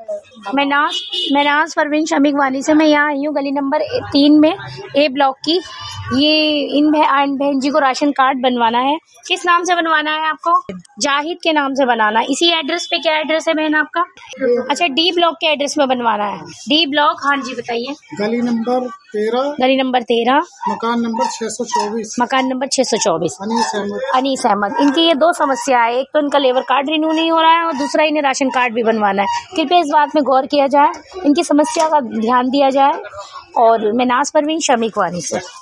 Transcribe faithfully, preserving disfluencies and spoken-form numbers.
मैं नाज मैं नाज परवीन शमीक वानी से मैं यहाँ आई हूँ गली नंबर ए- तीन में ए ब्लॉक की। ये इन बहन बहन जी को राशन कार्ड बनवाना है। किस नाम से बनवाना है आपको? जाहिद के नाम से बनाना है। इसी एड्रेस पे, क्या एड्रेस है बहन आपका? अच्छा, डी ब्लॉक के एड्रेस में बनवाना है। डी ब्लॉक, हाँ जी बताइए। गली नंबर तेरह, गली नंबर तेरह, मकान नंबर छह सौ चौबीस, मकान नंबर छह सौ चौबीस। अनीस अहमद। अनीस अहमद। इनकी ये दो समस्या है, एक तो इनका लेबर कार्ड रिन्यू नहीं हो रहा है और दूसरा इन्हें राशन कार्ड भी बनवाना है। कृपया इस बात में गौर किया जाए, इनकी समस्या का ध्यान दिया जाए। और मैं नाज परवीन शमीक वानी से।